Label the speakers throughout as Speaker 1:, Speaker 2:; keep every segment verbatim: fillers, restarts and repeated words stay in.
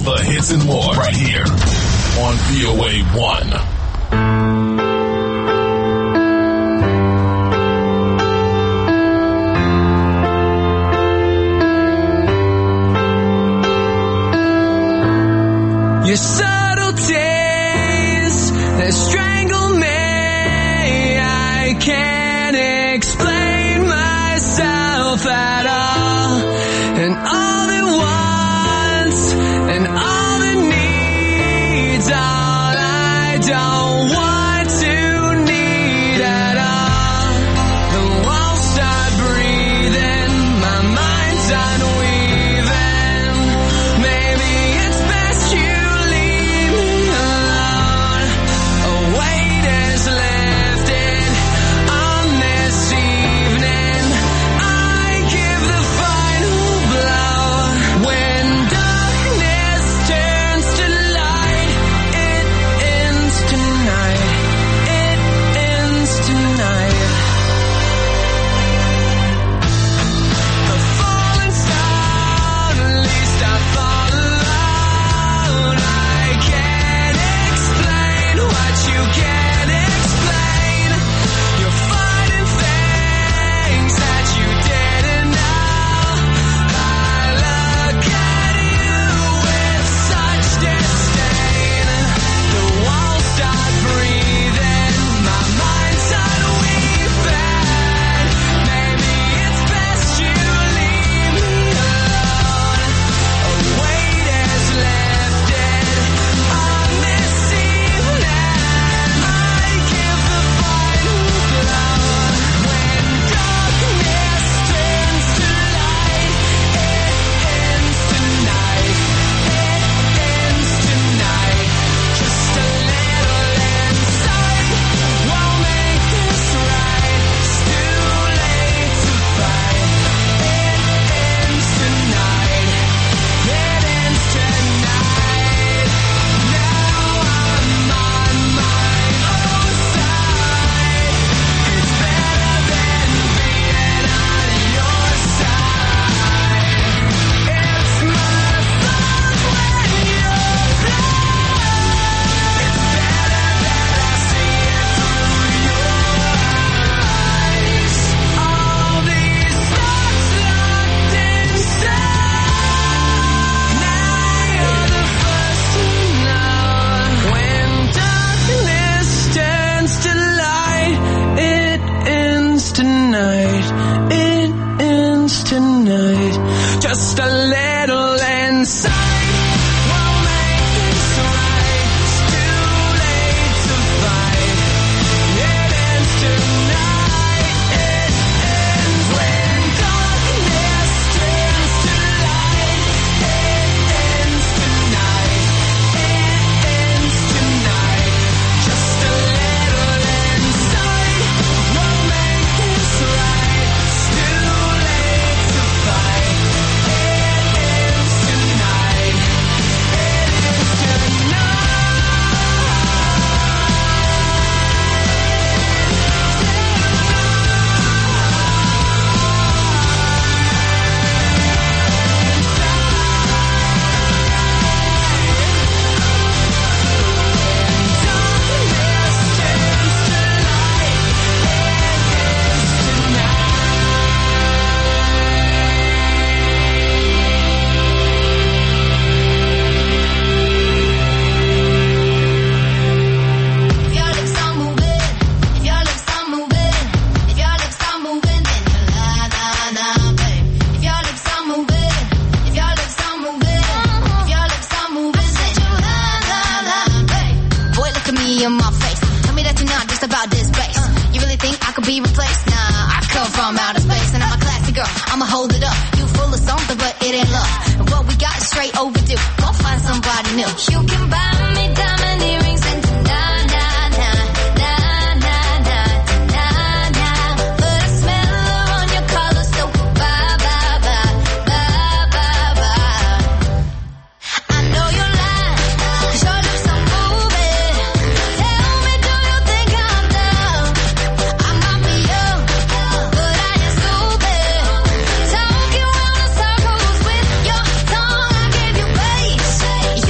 Speaker 1: the hits and more right here on V O A one.
Speaker 2: Your subtleties that strangle me, I can't explain myself at all. And all the wants and all the needs, all I don't want to need at all. The walls start breathing, my mind's unweaving. Maybe it's best you leave me alone. A weight is lifted on this evening. I give the final blow. When darkness turns to light, it ends tonight. It ends tonight. A falling star, at least I fall alone. I can't explain what you can't explain. You're fighting things that you didn't know. I look at you with such disdain. The walls start breathing, my mind's unweaving. Maybe it's best you leave me alone. A weight is lifted on this evening. I give the final blow. When darkness turns to light, it ends tonight. It ends tonight. Just a little insight won't make this right. It's too late to fight. It ends tonight. It ends tonight. Now I'm on my own side. It's better than being on your side. It's my fault when you're blind. It's better that I see it through your eyes. All these thoughts locked inside. Now you're the first to know. When darkness turns to light, it ends tonight. It ends tonight. Just a little insight won't make this right. It's too late to fight. It ends tonight. It ends when darkness turns to light. It ends tonight. It ends tonight. Just a little insight won't make this right. It's too late to fight. It ends tonight. It ends
Speaker 3: in my face. Tell me that you're not just about this bass. You really think I could be replaced? Nah, I come from outer space and I'm a classy girl. I'ma hold it up. You full of something, but it ain't love. And what we got is straight overdue. Go find somebody new. You can buy me diamond earrings and nah, nah, nah, nah, nah, nah, nah, nah. But I smell her on your collar, so bye, bye, bye, bye, bye, bye. I know you're lying, 'cause your lips are moving. Tell me, do you think I'm dumb? I might be young, but I ain't stupid. Talking round in circles with your tongue, I gave you base.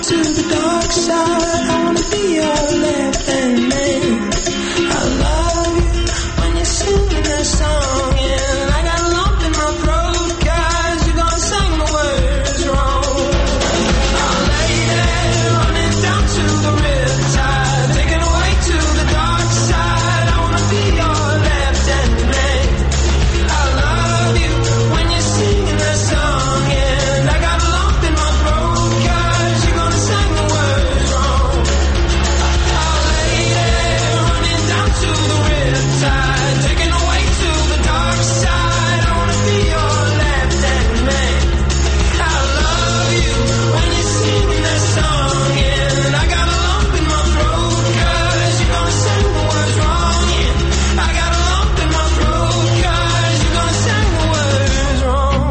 Speaker 2: to the dark side. I wanna be your left hand man. I love you when you're singing that song, and I got a lump in my throat 'cause you're gonna sing the words wrong. Oh lady, running down to the riptide, taking away to the dark side. I wanna be your left hand man. I love you when you're singing that song, and I got a lump in my throat 'cause you're gonna sing the words wrong. Oh lady, running down to the riptide, taking away to the dark side. I wanna be your left hand man. I love you when you're singing that song, and I got a lump in my throat 'cause you're gonna sing the words wrong. Yeah, I got a lump in my throat 'cause you're gonna sing the words wrong.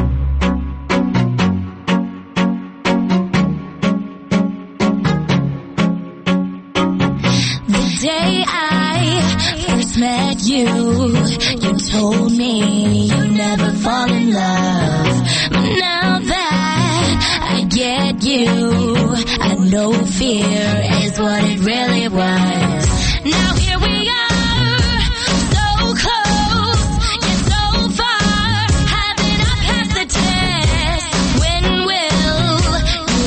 Speaker 3: The day I first met you, you told me you never fall in love. But now that I get you, I know fear is what it really was. Now here we are, so close, yet so far. Haven't I passed the test? When will you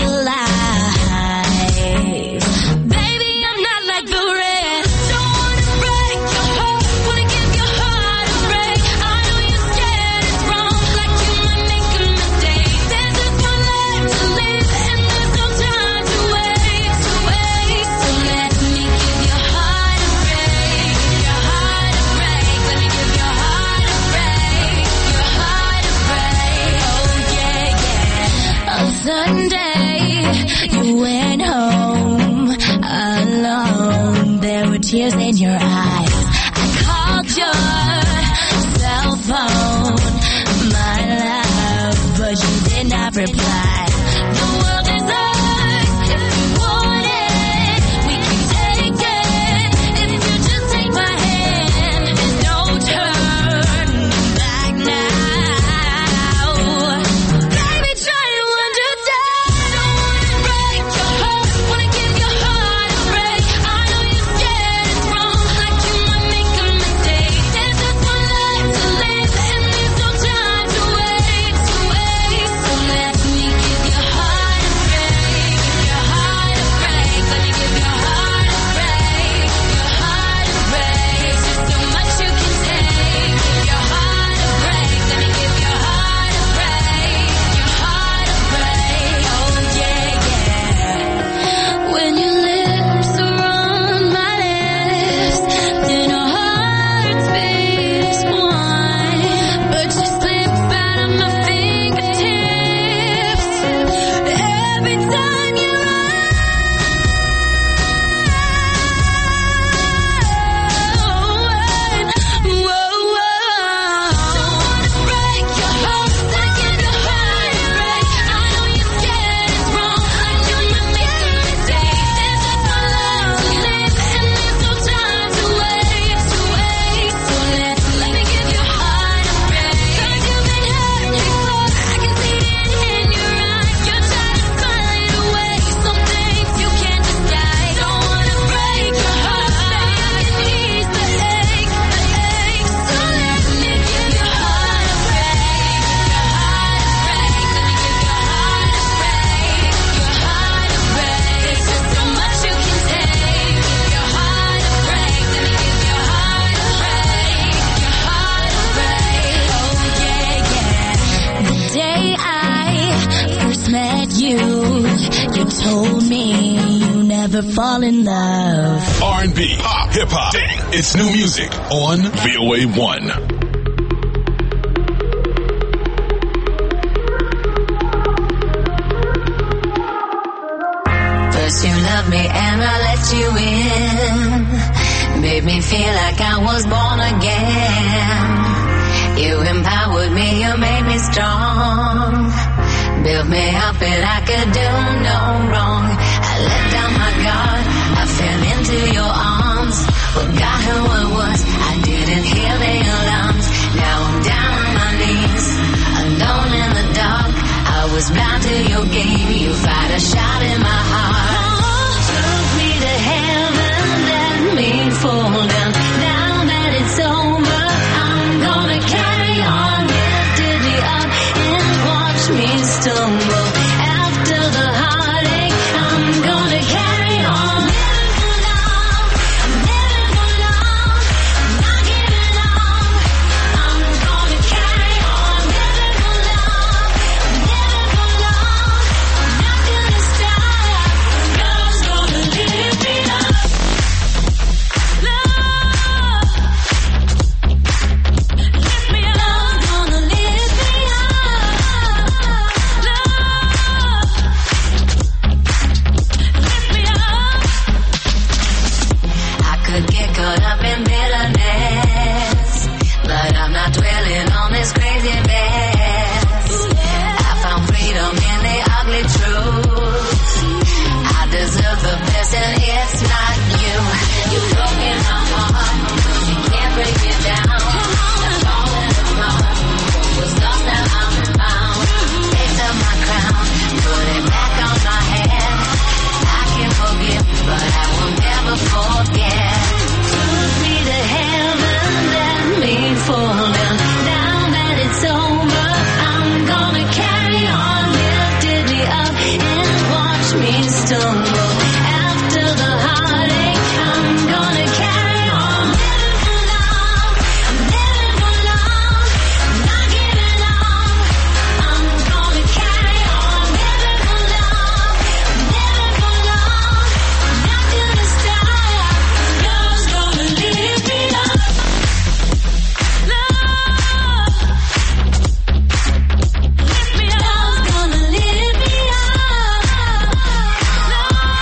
Speaker 3: realize? Baby, I'm not like the rest. Don't wanna break your heart, wanna give your heart a break. I know you're scared it's wrong, like you might make a mistake. There's just one life to live, and there's no time to waste, to waste. So let me give your heart a break, your heart a break. Let me give your heart a break, your heart a break. Oh yeah, yeah. On Sunday, you went home alone. There were tears in your eyes. I called your cell phone, my love, but you did not reply. The world is ours if you want it. We can take it if you just take my hand. There's no turning back now. Baby, try to understand. Don't wanna break your heart, wanna give your heart a break. I know you're scared it's wrong, like you might make a mistake. There's just one life to live, and there's no time to waste, to waste. So let me give your heart a break, your heart a break. Let me give your heart a break, your heart a break. There's so much you can take. Your heart a break. Let me give your heart a break, your heart a break. Oh yeah, yeah. When your lips are on my lips, then our hearts beat as one. But you slip out of my fingertips every time you run. Whoa, whoa. Don't wanna break your heart, wanna give your heart a break. I know you're scared it's wrong, like you might make a mistake. There's just one life to live, and there's no time to waste, to waste. So let, let me give your heart a break. 'Cause you've been hurt before, I can see it in your eyes. You're trying to smile it away, some things you can't disguise. Don't wanna break your heart, baby, I can ease the ache, the ache. So let me give your heart a break, your heart a break. Let me give your heart a break, your heart a break. There's just so much you can take. Your heart a break. Let me give your heart a break, your heart a break. Oh yeah, yeah. The day I first met you, you told me you never fall in love.
Speaker 1: R and B, pop, hip hop, dang, it's new music on V O A one.
Speaker 3: First you loved me and I let you in. Made me feel like I was born again. You empowered me, you made me strong. Built me up and I could do no wrong. I let down my guard, I fell into your arms. Forgot who I was, I didn't hear the alarms. Now I'm down on my knees, alone in the dark. I was blind to your game, you fired a shot in
Speaker 4: stumble. After the heartache, I'm gonna carry on. Living for love, I'm living for love. I'm not giving up. I'm gonna carry on. Living for love, I'm living for love. I'm not gonna stop. Love's gonna lift me up. Love, lift me up. Love's gonna lift me up. Love.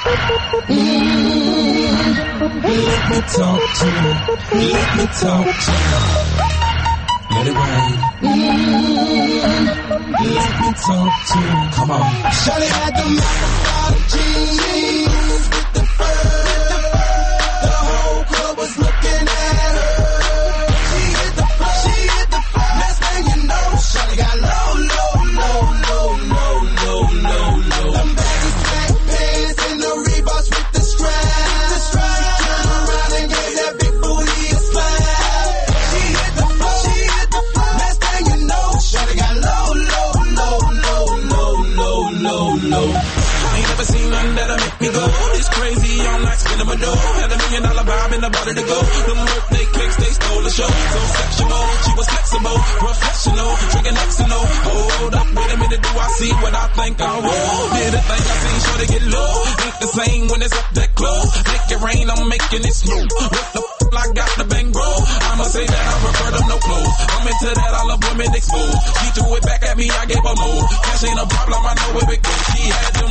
Speaker 2: Let me talk to you. Let me talk to you. Let it rain. Let me talk to you. Come on. Shawty had the mouth jeans with the fur. The whole club was looking at her. She hit the floor. She hit the floor. Next thing you know, Shawty got low, low, low, low, low, low, low, low. Them baggy black pants and the Reeboks with the strap. The strap. Turned around and gave that big booty a slap. She hit the floor. She hit the floor. Next thing you know, Shawty got low, low, low, low, low, low, low, low. I ain't never seen nothing that'll make me go. It's crazy, all night spinning my dough. Had a million dollar vibe in the body to go. Them birthday cakes, they stole the show. So sexual, she was flexible, professional, drinking X and O. Hold up, wait a minute, do I see what I think I will? Did a thing I seen, sure to get low. Ain't the same when it's up that close. Make it rain, I'm making it smooth. What the f***, I got the bang bro. I'ma say that I prefer them no clothes. I'm into that, I love women exposed. She threw it back at me, I gave her more. Cash ain't a problem, I know where it goes. She had them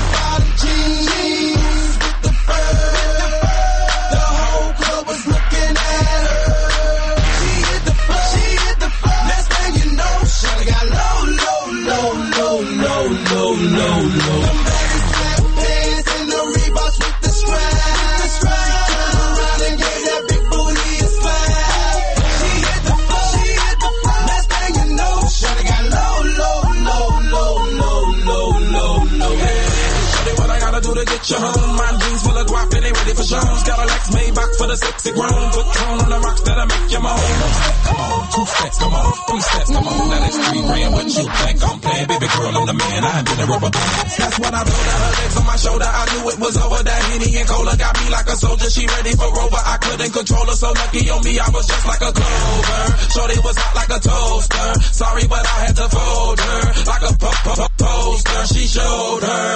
Speaker 2: jeans with the fur. The whole club was looking at her. She hit the floor. She hit the floor. Next thing you know, Shawty got low, low, low, low, low, low, low, low. Them baggy black pants and the Reeboks with the strap. The strap. Turned around and gave that big booty a slap. She hit the floor. She hit the floor. Next thing you know, Shawty got low, low, low, low, low, low, low, low. Shawty, what I gotta do to get you home? My jeans full of guap and they ready for Jones. Got a Lex Maybach for the sexy grown. Put tone on the rocks that'll make you moan. Come on, two steps, come on, three steps, come on. Now that's three grand. What you think I'm playing? Baby girl, I'm the man. I ain't been a rubber band. That's when I told her, her legs on my shoulder. I knew it was over. That Henny and Cola got me like a soldier. She ready for Rover. I couldn't control her. So lucky on me, I was just like a clover. Shorty was hot like a toaster. Sorry, but I had to fold her. Like a po- po- po- poster. She showed her.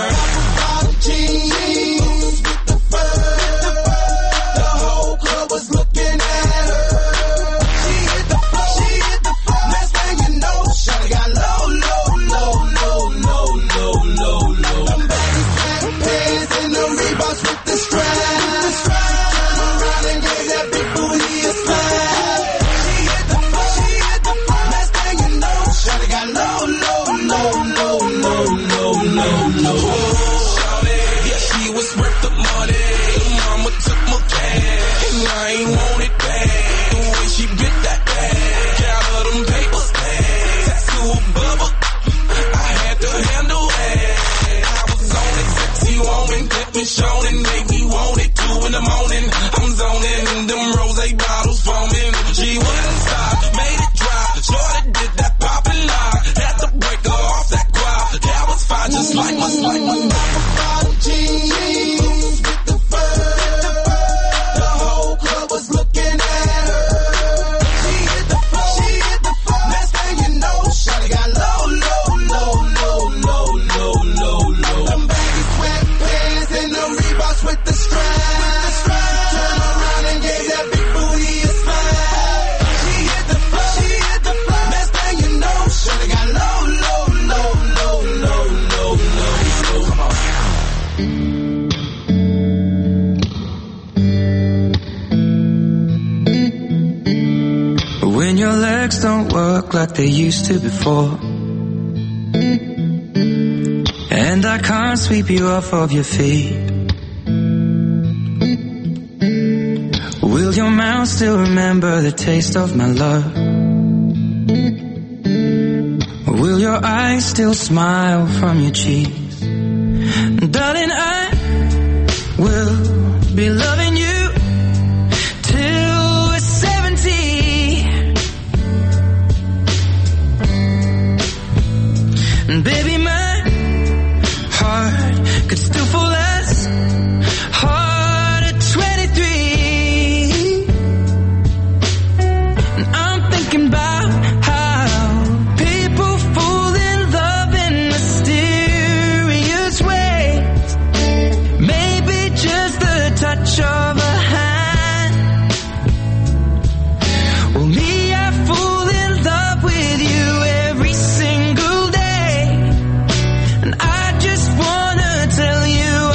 Speaker 2: Jeans with the fur. The whole club was looking at her. She hit the floor. She hit the floor. Next thing you know, Shawty got low, low, low, low, low, low, low, low. Them baggy black pants and the Reeboks with the strap. The strap. Turned around and gave that big booty a slap. She hit the floor. She hit the floor. Next thing you know, Shawty got low, low, low, low, low, low, low, low. She was worth the money. Mama took my cash, and I ain't want it back. The way she bit that ass, got her them papers back. Tattoo a bubble, I had to handle that. I was on it, sexy woman, kept me shown and made me want it. Two in the morning, I'm zoning, them rose bottles foaming. She wouldn't stop, made it dry. Shorty did that pop and lock, had to break her off that guap. That was fine, just like my, like my jeans with the fur. The whole club was looking at her. She hit the floor. She hit the floor. Next thing you know, Shawty got low, low, low, low, low, low, low, low. Them baggy sweatpants and the Reeboks with the strap. The strap. Turned around and gave that big booty a slap. She hit the floor. She hit the floor. Next thing you know, Shawty got low, low, low, low, low, low, low. Come on.
Speaker 5: When your legs don't work like they used to before, and I can't sweep you off of your feet, will your mouth still remember the taste of my love? Will your eyes still smile from your cheeks? Darling, I will be loving you till we're seventy. And baby, my heart could still fall as hard at twenty-three. And I'm thinking about how people fall in love in mysterious ways. Maybe just the touch of a hand. Well, me, I fall in love with you every single day. And I just wanna tell you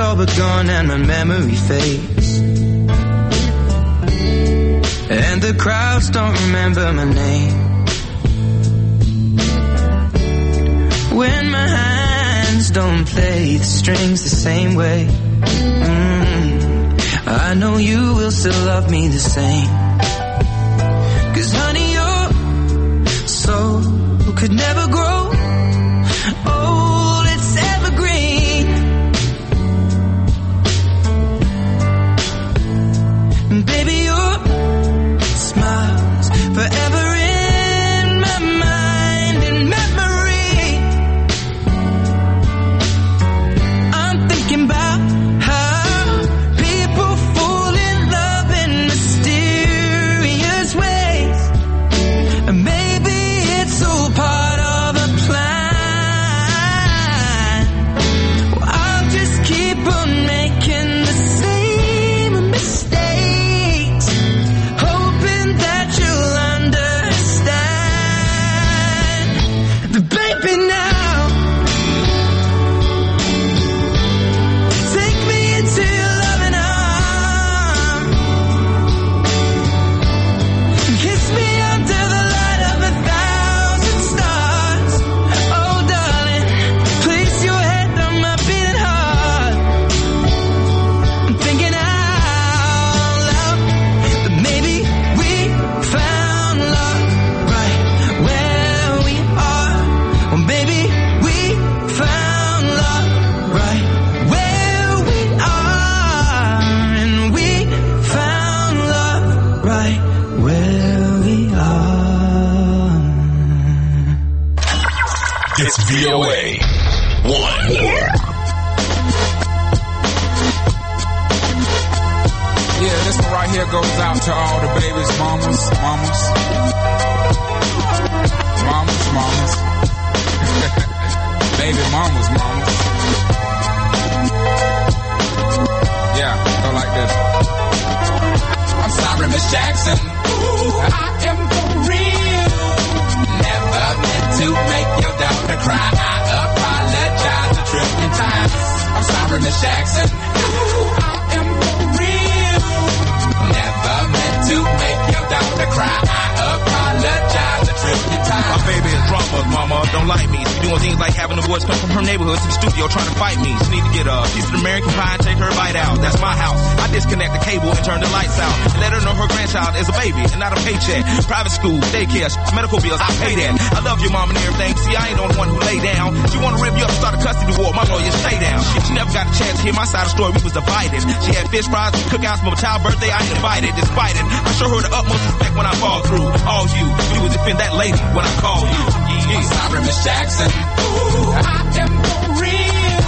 Speaker 5: all but gone and my memory fades. And the crowds don't remember my name. When my hands don't play the strings the same way, mm, I know you will still love me the same. Cause honey, your soul could never grow old, it's evergreen. And baby, your smile's forever in my mind and memory. I'm thinking about how people fall in love in mysterious ways. And maybe it's all part of a plan. Well, I'll just keep on making the same mistakes, hoping that you'll understand. But baby, now take me into your loving arms, kiss me under the light of a thousand stars. Oh darling, place your head on my beating heart. I'm thinking out loud that maybe we found love right where we are. Well, baby, we found love right where we are. And we found love right where we are.
Speaker 1: It's V O A one.
Speaker 6: Yeah, this one right here goes out to all the babies, mamas, mamas. Mamas, mamas. Baby mamas, mamas. Yeah, go like this. I'm sorry, Miss Jackson. Ooh, I am for real. Never meant to make your daughter cry. I apologize a trillion times. I'm sorry, Miss Jackson. Ooh, I am for real. Never meant to make your daughter cry. I apologize a trillion times.
Speaker 7: My baby is drama, mama, don't like me. She doing things like having the boys come from her neighborhood to the studio trying to fight me. She need to get a piece of American pie and take her bite out. That's my house. I disconnect the cable and turn the lights out. And let her know her grandchild is a baby and not a paycheck. Private school, daycare, medical bills, I pay that. I love your mom and everything. See, I ain't the only one who lay down. She wanna rip you up and start a custody war. My lawyer, stay down. She, she never got a chance to hear my side of the story. We was divided. She had fish fries, cookouts for my child's birthday. I ain't invited. Despite it, I show her the utmost respect when I fall through. All you, you would defend that lady when I call you. Yeah.
Speaker 6: I'm sorry, Miss Jackson. Ooh, I am for real.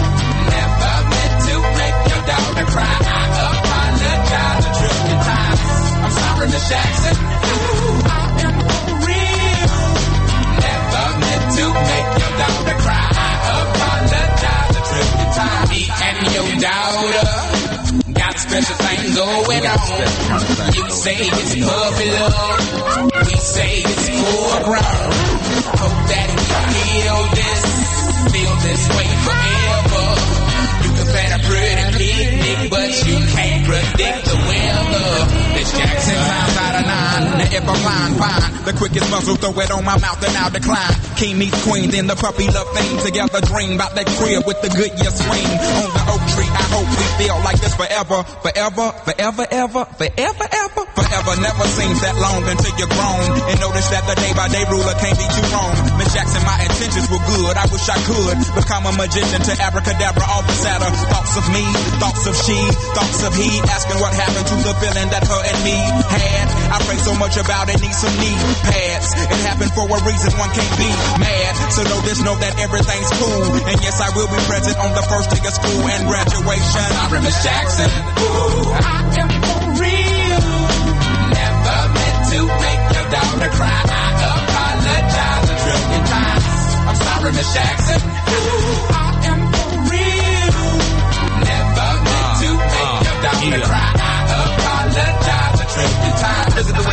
Speaker 6: Never meant to make your daughter cry. I apologize a trillion times. I'm sorry, Miss Jackson. Ooh, I am for real. Never meant to make your daughter cry. I apologize a trillion times. Me and your daughter got special things going on. You say it's puppy love, we say it's foreground. Hope that we feel this, feel this way forever. You can plan a pretty picnic, but you can't predict the weather. Miss Jackson times out of nine. Now if I'm lying, fine. The quickest muzzle, throw it on my mouth and I'll decline. King meets queen, then the puppy love thing. Together dream about that crib with the good year swing. On the oak tree, I hope we feel like this forever. Forever, forever, ever, forever, ever. Forever never seems that long until you're grown. And notice that the day by day ruler can't be too wrong. Miss Jackson, my intentions were good. I wish I could become a magician to abracadabra all the sadder. Thoughts of me, thoughts of she, thoughts of he. Asking what happened to the feeling that her and me had. I pray so much about it, need some knee pads. It happened for a reason, one can't be mad. So know this, know that everything's cool. And yes, I will be present on the first day of school and graduation. Sorry, Miss Jackson. Ooh, I am for real. Never meant to make your daughter cry. I apologize a trillion times. I'm sorry, Miss Jackson. Ooh, I am for real. Never meant to make your daughter cry. I apologize a trillion times.
Speaker 7: Look at the way he treats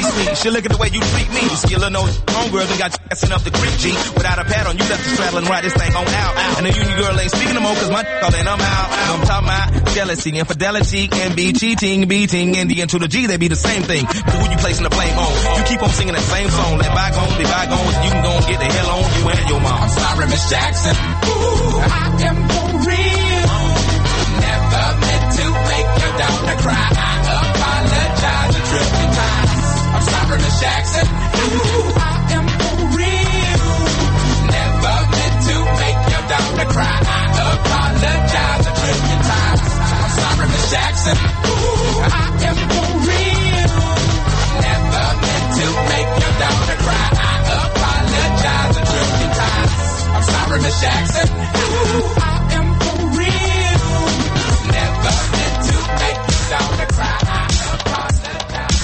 Speaker 7: please me. She look at the way you treat me. Skillin' those homegirls and got you assin' up the creek, G. Without a pad on, you left the straddle and ride this thing on out. And the union girl ain't speaking no more, cause my all in, I'm out. I'm talking about jealousy, infidelity, and be cheating, beating, and the end to the G, they be the same thing. But who you placing the blame on? You keep on singing that same song. Let bygones be bygones, you can go and get the hell on you and your mom.
Speaker 6: I'm sorry, Miss Jackson. Ooh, I am for real. Never meant to make your daughter cry. I apologize a trillion times. I'm sorry, Miss Jackson. Ooh, I am for real. Never meant to make your daughter cry. I apologize a trillion times. I'm sorry, Miss Jackson. Ooh, I am for real. Never meant to make your daughter cry. I apologize a trillion times. I'm sorry, Miss Jackson. Ooh, I am for real. Never meant to make your daughter cry. I apologize.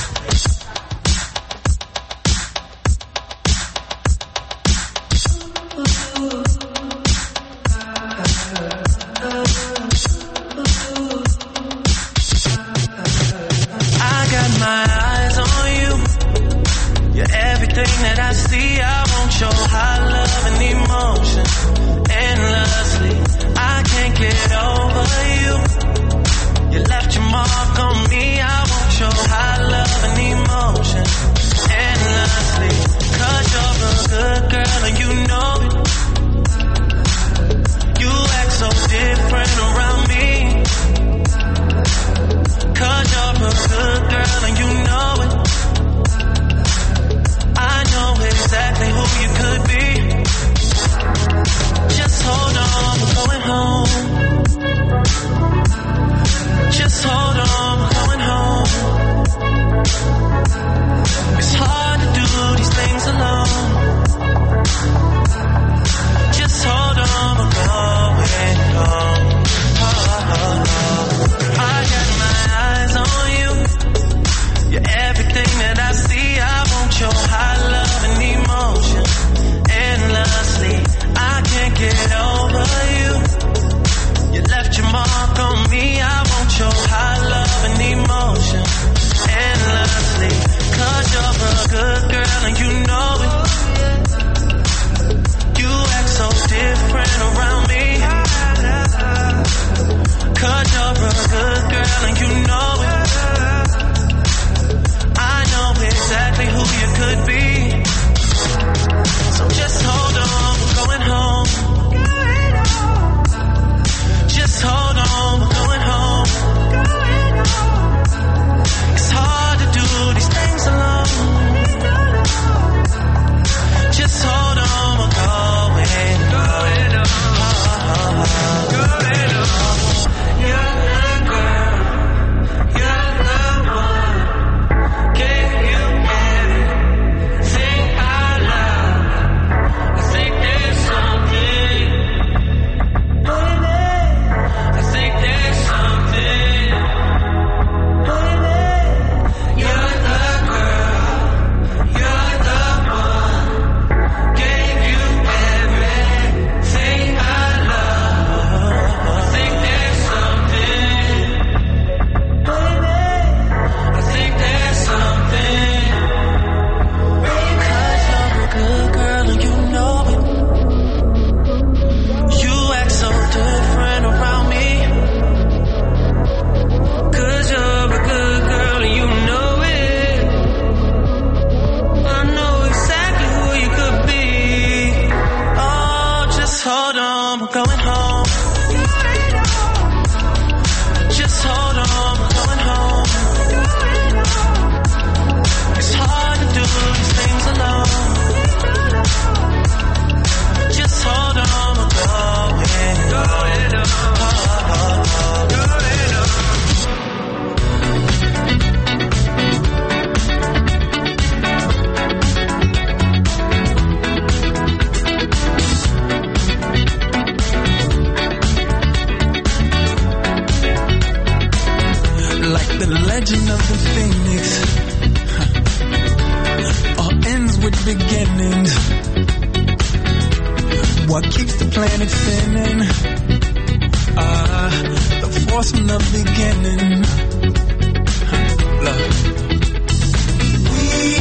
Speaker 5: I got my eyes on you. You're everything that I see. I want your high love and emotion endlessly. I can't get over you. You left your mark on me. I want your high love and emotion endlessly. Cause you're a good girl and you know it. You act so different around me. Cause you're a good girl and you know it. I know exactly who you could be. Just hold on, we're going home. Just hold on, we're going home. It's hard to do these things alone. Just hold on, we're going home. Oh, oh, oh. I got my eyes on you. You're everything that I see. I want your high love and emotion endlessly. I can't get over you. You left your mark on me. I want your high love and emotion endlessly. Cause you're a good girl and you know it. You act so different around me. Cause you're a good girl and you know it. I know exactly who you could be. So just hold on, we're going home. Just hold on, we're going home. It's hard to do these things alone. Just hold on, we're going, going home. Going home. You're the girl, you're the one. Can you get it? Think out loud. I think there's something. I think there's something. You're the girl, you're the one. Gave you everything I love. I think there's something. I think there's something. Cause you're a good girl and you know it. You act so different around me. Cause you're a good girl and you know it. I know exactly who you could be. Oh, just hold on, we're going home. Just hold on, we're going home. It's hard to do these things alone. Just hold on, we're going, going home. Going home. Like the legend of the phoenix, huh. All ends with beginnings. What keeps the planet spinning? Ah, the force from the beginning. Huh. Look. We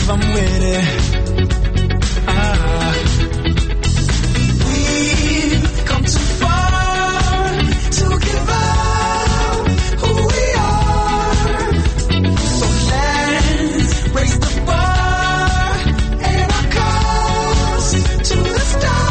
Speaker 5: if I'm with it. Ah. We've come too far to give up who we are. So let's raise the bar and our cause to the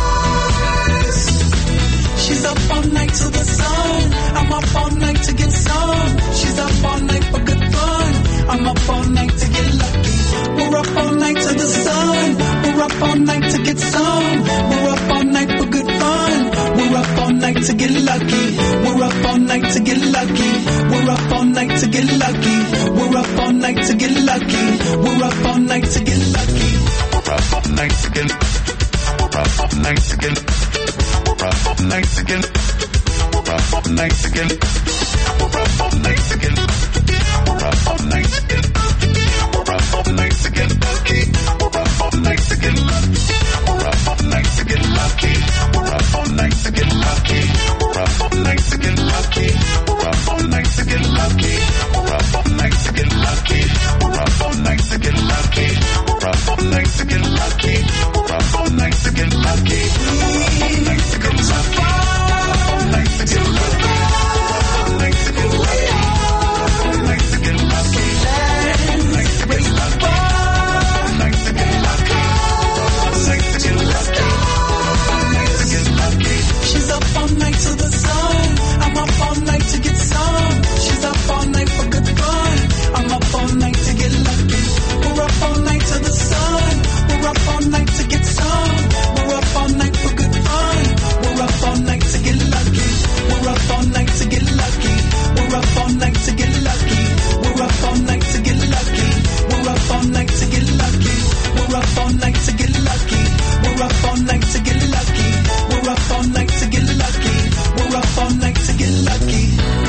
Speaker 5: stars. She's up all night to the sun. I'm up all night to get some. She's up all night for good fun. I'm up all night to get lucky. We're up all night to the sun. We're up all night to get some. We're up all night for good fun. We're up all night to get lucky. We're up all night to get lucky. We're up all night to get lucky. We're up all night to get lucky. We're up all night to get lucky. We're up all night to get. We're up all night to get. We're up all night to get. We're up all night to get. We're up all night to get. We're up all night to get. We're up all night to get lucky. We're up all night to get lucky. We're up all night to get lucky. We're up all night to get lucky. We're up all night to get lucky. We're up all night to get lucky. We're up all night to get lucky. We're up all night to get lucky. We're up all night to get lucky. We're up all night to get lucky. We're up all night to get lucky. All night to get lucky. All night to get lucky. All night to get lucky. All night to get lucky. All night to get lucky. All night to get lucky. All night to get lucky. She's up all night to the sun. I'm up all night to get some. She's up all night for good fun. I'm up all night to get lucky. We're up all night to the sun. We're up all night to get some. We're up all night for good fun. We're up all night to get lucky. We're up all night to get lucky. We're up all night to get lucky. We're up all night to get lucky. We're up all night to get lucky. We're up all night to get lucky. We're up all night to get lucky. We're up all night to get lucky. We're up all night to get lucky.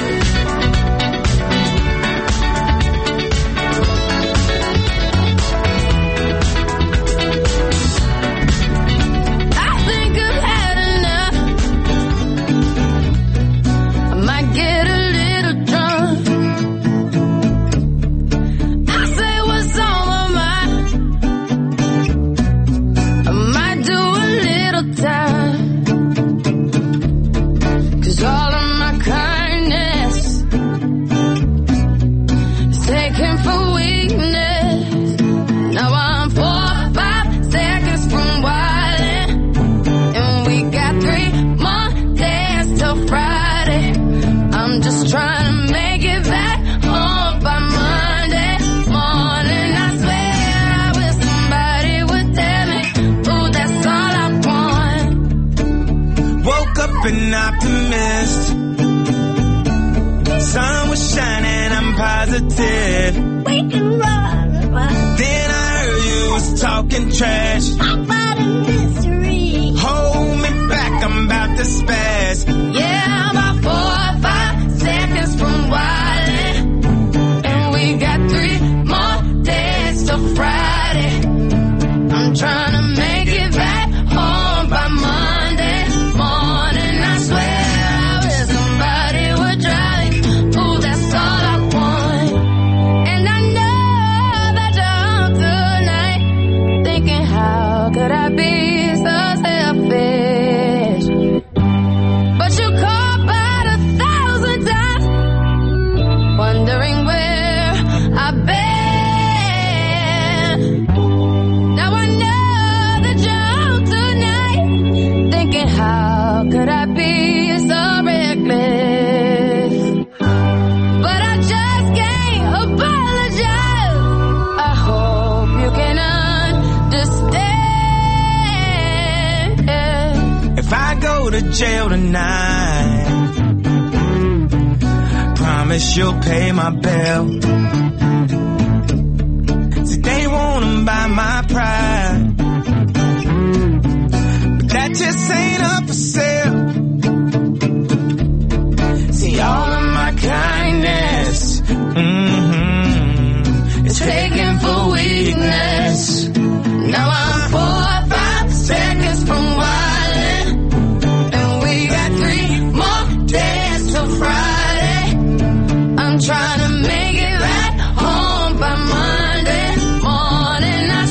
Speaker 4: I think I've had enough. I might get a little drunk. I say what's on my mind. I might do a little time. 'Cause all of my kindness is taken for weakness. Now I'm four, five seconds from wildin', and we got three more days till Friday. I'm just trying to make it back home by Monday morning. I swear I wish somebody would tell me, ooh, that's all I want.
Speaker 5: Woke up an optimist. Sun was shining, I'm positive.
Speaker 4: We can run,
Speaker 5: Then I heard you was talking trash.
Speaker 4: about a mystery.
Speaker 5: Hold me back, I'm about to spaz.
Speaker 4: Yeah, about four or five seconds from wildin', and we got three more days till Friday. I'm trying to make it back home by Monday morning. I swear I wish somebody would drive me. Ooh, that's all I want. And I know that you're on tonight, thinking how could I be so selfish? But you called about a thousand times, wondering where I've been. Now I know that you're out tonight, thinking how could I be so reckless? But I just can't apologize. I hope you can understand.
Speaker 5: If I go to jail tonight, promise you'll pay my bill. See, they wanna buy my pride, but that just ain't up for sale. See, all of my kindness, mm-hmm, is taken for weakness. Now I'm four or five seconds from wildin', and we got three more days till Friday. I'm trying to make it back home by Monday morning. I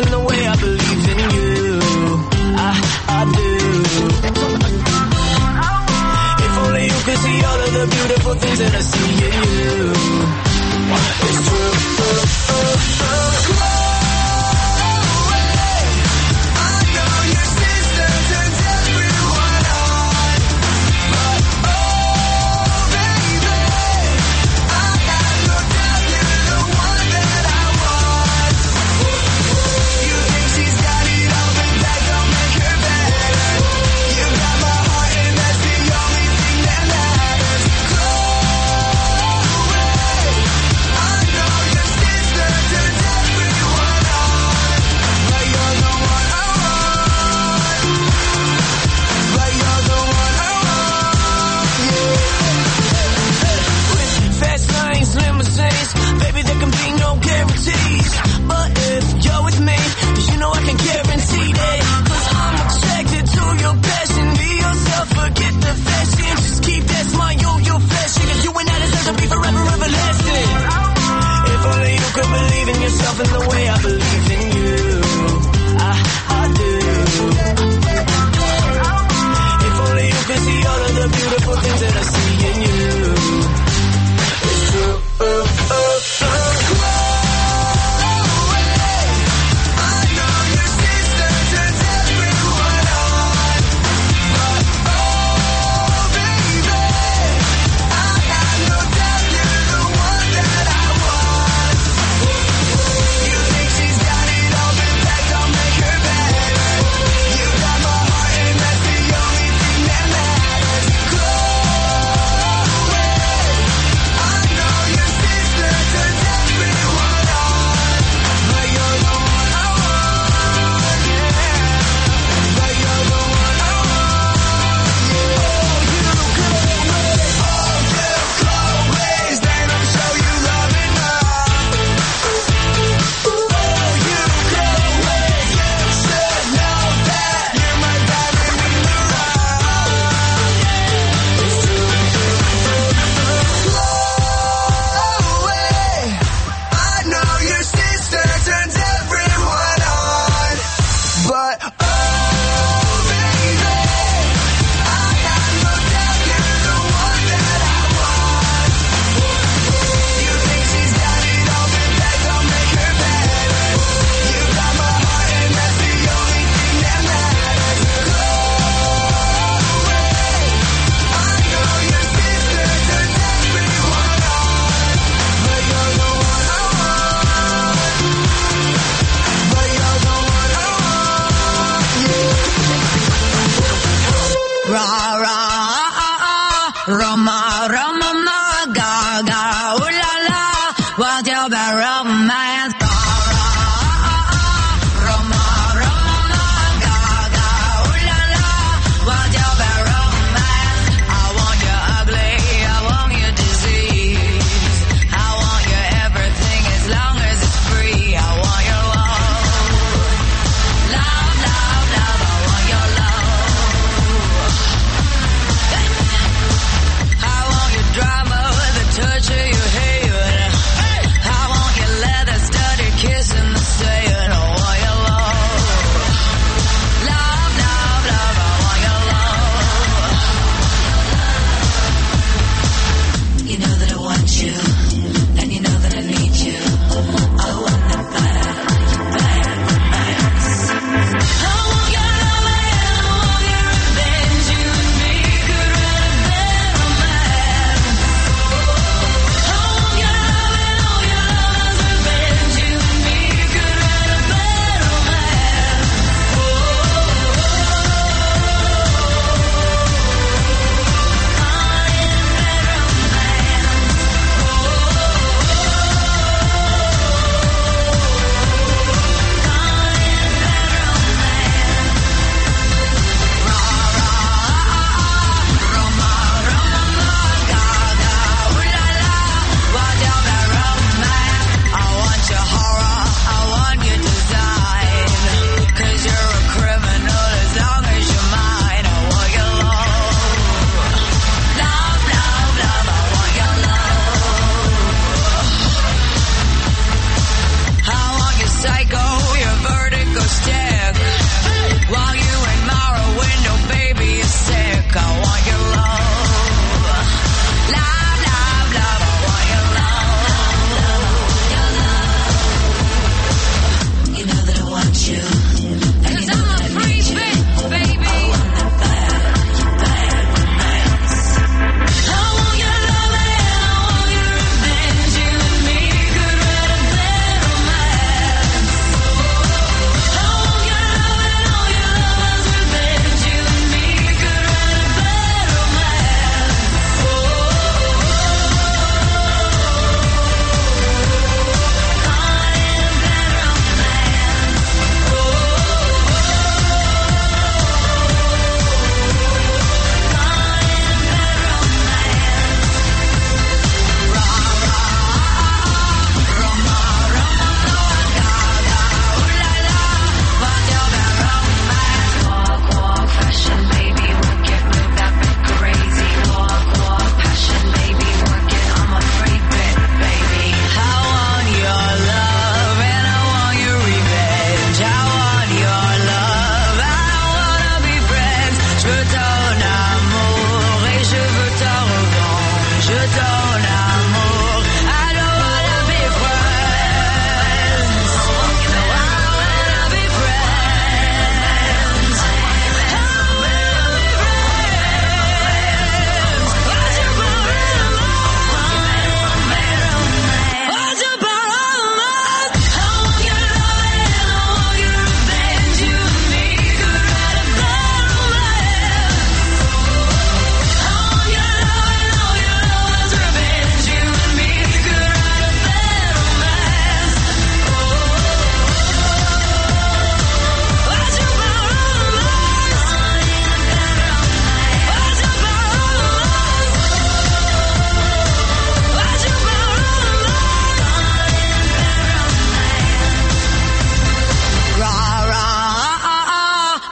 Speaker 5: in the way I believe in you. I, I do. If only you could see all of the beautiful things that I see in you. It's true. I know your sister turns everyone on, but oh baby, I have no doubt you're the one that I want. You think she's got it all, but that don't make her better. You got my heart and that's the only thing that matters. Close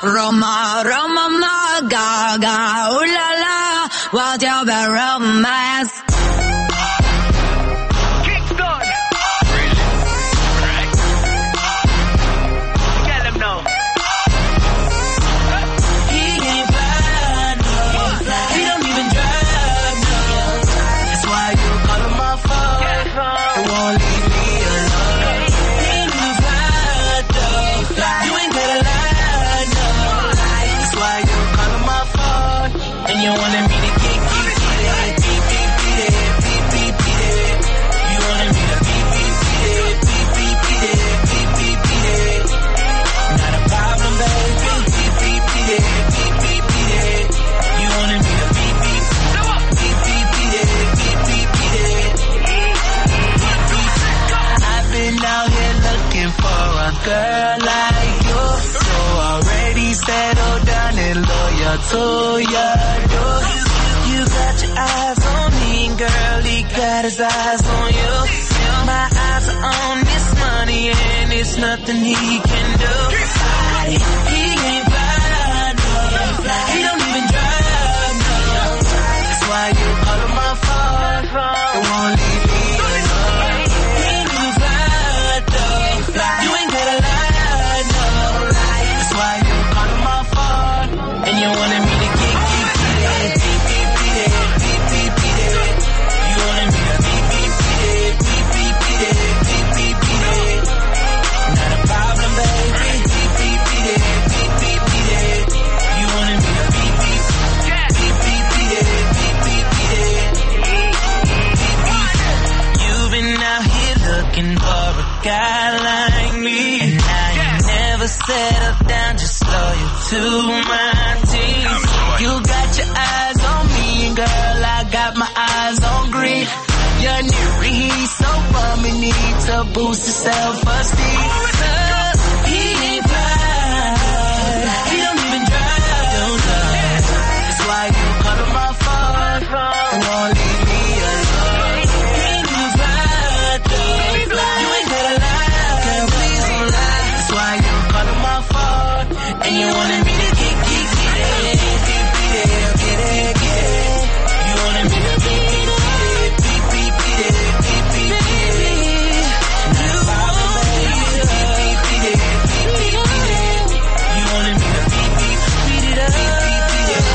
Speaker 8: Roma, Roma, ma, ga, ga, ooh la la, what's your bad romance?
Speaker 9: Kingston. Right. Tell him no.
Speaker 2: He ain't fly, no. He don't even drive, no. That's why you call him my phone. It won't leave me alone. He ain't even fly, though. You ain't gotta lie, no. That's why you call him my phone. And you wanted me to get, get, get it. Beep, beep, beat it. Beep, beep, beat it. You wanted me to beep, beep, beat it. Beep, beep, beat it. Beep, beep, beat it. Not a problem, baby. Beep, beep, beat it. Beep, beep, beat it. You wanted me to beep, beep. Beep, beep, beat it. Beep, beep, beat it. Beep, beep. I've been out here looking for a girl like you. So already settled down and loyal to your door. You got your eyes on me, girl. He got his eyes on you. My eyes are on this money and it's nothing he can do. He ain't fly, no. He don't even drive, no. That's why you call him my phone. It won't leave me alone. He ain't even fly, though. You ain't gotta lie, no. That's why you call him my phone. And you wanted me to get, get, get it. Beep, beep, beat it. Beep, beep, beat it. You wanted me to beep, beep, beat it. Beep, beep, beat it. Beep, beep, beat it. Not a problem, baby. Beep, beep, beat it. Beep, beep, beat it. You wanted me to beep, beep. Beep, beep, beat it. Beep, beep, beat it. Beep, beep. You've been out here looking for a guy like me. And now you never settle down, just loyal to my team. You got your eyes on me, girl, I got my eyes on green. You're near, he's so bummy, need to boost his self-esteem. He ain't fly, he don't even drive, don't drive. That's why you call him my phone, and won't leave me alone. He ain't even fly, though. You ain't gotta lie, girl, please don't lie. That's why you call him my phone, and you wanted me to get, get, get it. Beep, beat it, get it, get it. You wanted me to beep, beep, beat it. Beep, beep, beat it. Beep, beep, beat it. Not a problem, baby. Beep, beep, beat it. Beep, beep, beat it. You wanted me to beep, beep, beat it up. Beep, beep, beat it.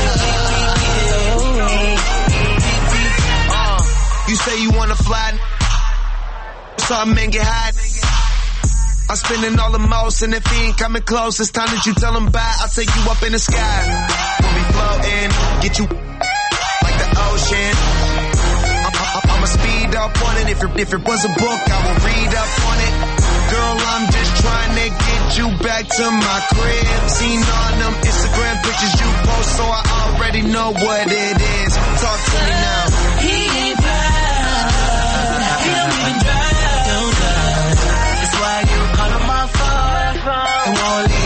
Speaker 2: Beep, beep, beat it.
Speaker 10: Uh, you say you wanna fly, so I make it hot. I'm spending all the most, and if he ain't coming close, it's time that you tell him bye. I'll take you up in the sky. We'll be floating, get you like the ocean. I'm, I'm, I'ma speed up on it. If it, if it was a book, I will read up on it. Girl, I'm just trying to get you back to my crib. Seen all them Instagram pictures you post, so I already know what it is. Talk to me now.
Speaker 2: He ain't fly, he don't even drive, don't drive. That's why you call him my phone, and won't leave